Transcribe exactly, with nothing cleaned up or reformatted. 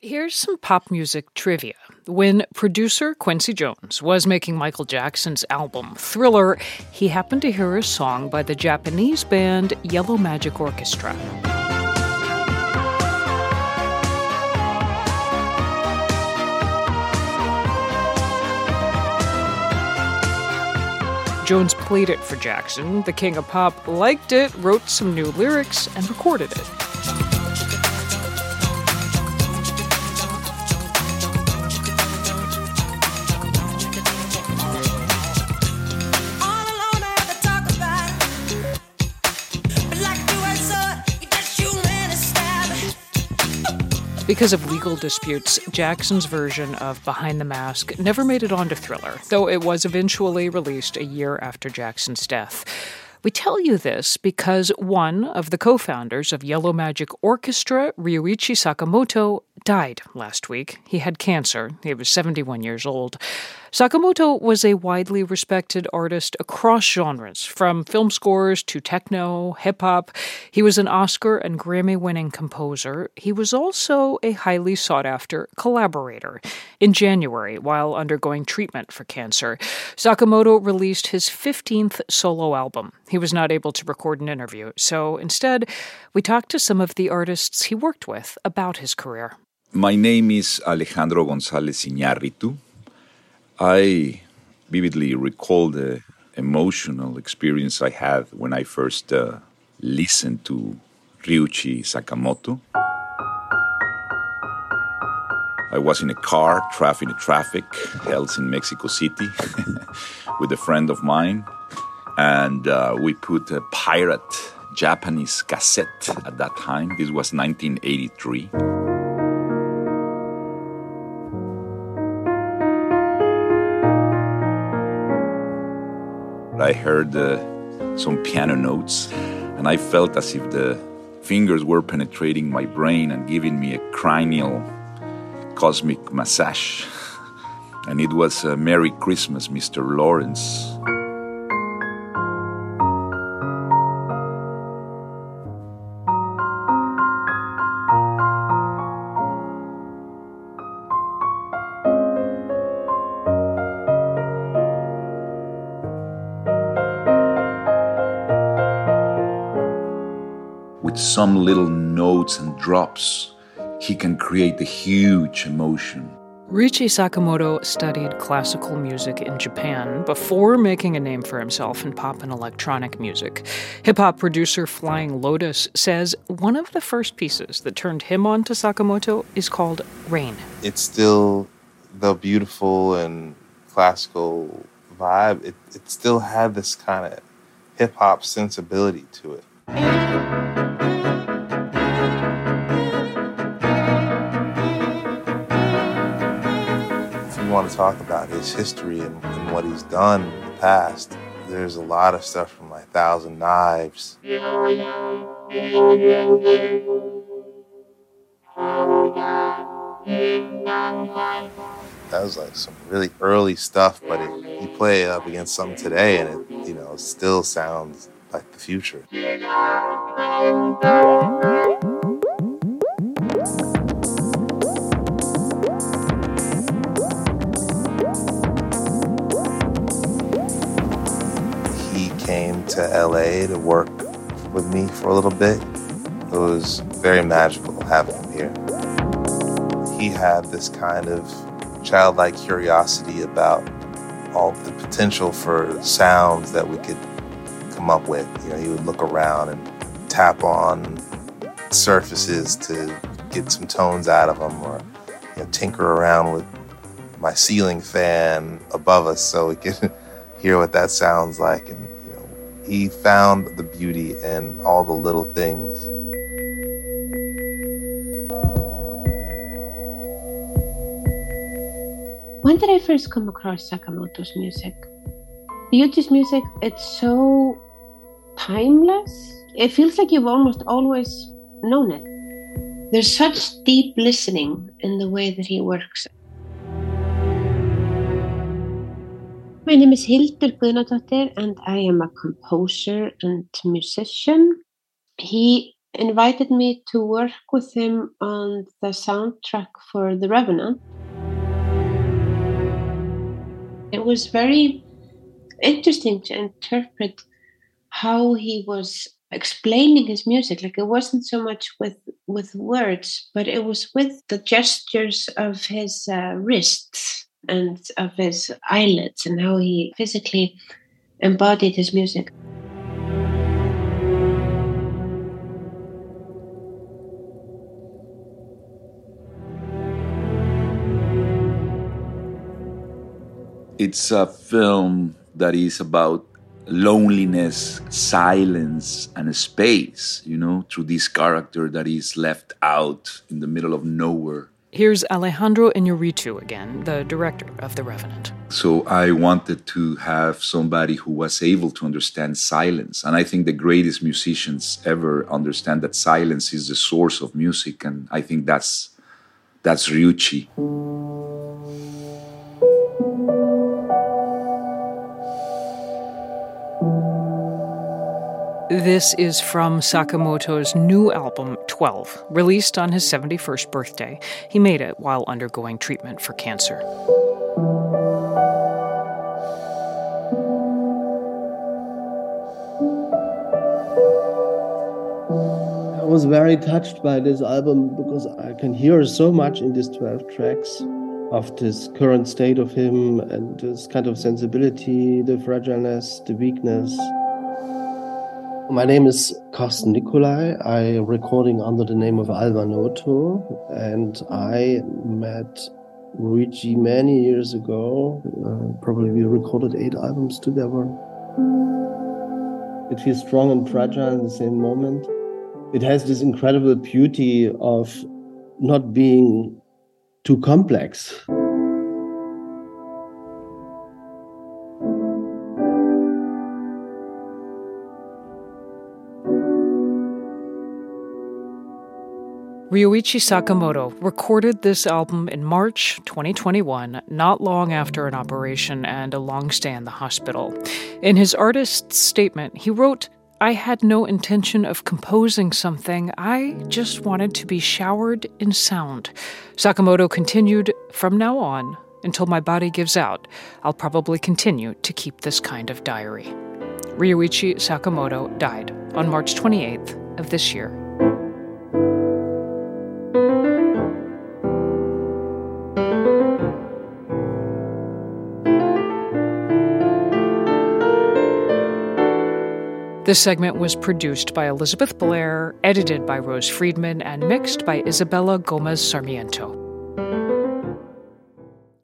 Here's some pop music trivia. When producer Quincy Jones was making Michael Jackson's album Thriller, he happened to hear a song by the Japanese band Yellow Magic Orchestra. Jones played it for Jackson. The King of Pop liked it, wrote some new lyrics, and recorded it. Because of legal disputes, Jackson's version of Behind the Mask never made it onto Thriller, though it was eventually released a year after Jackson's death. We tell you this because one of the co-founders of Yellow Magic Orchestra, Ryuichi Sakamoto, died last week. He had cancer. He was seventy-one years old. Sakamoto was a widely respected artist across genres, from film scores to techno, hip-hop. He was an Oscar and Grammy-winning composer. He was also a highly sought-after collaborator. In January, while undergoing treatment for cancer, Sakamoto released his fifteenth solo album. He was not able to record an interview, so instead, we talked to some of the artists he worked with about his career. My name is Alejandro González Iñárritu. I vividly recall the emotional experience I had when I first uh, listened to Ryuichi Sakamoto. I was in a car, trapped in traffic, held in Mexico City, with a friend of mine, and uh, we put a pirate Japanese cassette at that time. This was nineteen eighty-three. I heard uh, some piano notes, and I felt as if the fingers were penetrating my brain and giving me a cranial cosmic massage. And it was uh, Merry Christmas, Mister Lawrence. With some little notes and drops, he can create a huge emotion. Ryuichi Sakamoto studied classical music in Japan before making a name for himself in pop and electronic music. Hip-hop producer Flying Lotus says one of the first pieces that turned him on to Sakamoto is called Rain. It's still the beautiful and classical vibe. It, it still had this kind of hip-hop sensibility to it. Want to talk about his history and, and what he's done in the past. There's a lot of stuff from like Thousand Knives. That was like some really early stuff, but it, you play it up against something today and it, you know, still sounds like the future. Came to L A to work with me for a little bit. It was very magical having him here. He had this kind of childlike curiosity about all the potential for sounds that we could come up with. You know, he would look around and tap on surfaces to get some tones out of them, or you know, tinker around with my ceiling fan above us so we could hear what that sounds like. And he found the beauty in all the little things. When did I first come across Sakamoto's music? Ryuichi's music, it's so timeless. It feels like you've almost always known it. There's such deep listening in the way that he works. My name is Hildur Guðnadóttir and I am a composer and musician. He invited me to work with him on the soundtrack for The Revenant. It was very interesting to interpret how he was explaining his music. Like, it wasn't so much with, with words, but it was with the gestures of his uh, wrists and of his eyelids and how he physically embodied his music. It's a film that is about loneliness, silence, and space, you know, through this character that is left out in the middle of nowhere. Here's Alejandro Iñárritu again, the director of The Revenant. So I wanted to have somebody who was able to understand silence. And I think the greatest musicians ever understand that silence is the source of music. And I think that's, that's Ryuichi. This is from Sakamoto's new album, twelve, released on his seventy-first birthday. He made it while undergoing treatment for cancer. I was very touched by this album because I can hear so much in these twelve tracks of this current state of him and this kind of sensibility, the fragileness, the weakness. My name is Carsten Nicolai. I am recording under the name of Alba Noto, and I met Ryuichi many years ago. Uh, probably we recorded eight albums together. It feels strong and fragile in the same moment. It has this incredible beauty of not being too complex. Ryuichi Sakamoto recorded this album in March twenty twenty-one, not long after an operation and a long stay in the hospital. In his artist's statement, he wrote, "I had no intention of composing something. I just wanted to be showered in sound." Sakamoto continued, "From now on, until my body gives out, I'll probably continue to keep this kind of diary." Ryuichi Sakamoto died on March twenty-eighth of this year. This segment was produced by Elizabeth Blair, edited by Rose Friedman, and mixed by Isabella Gomez Sarmiento.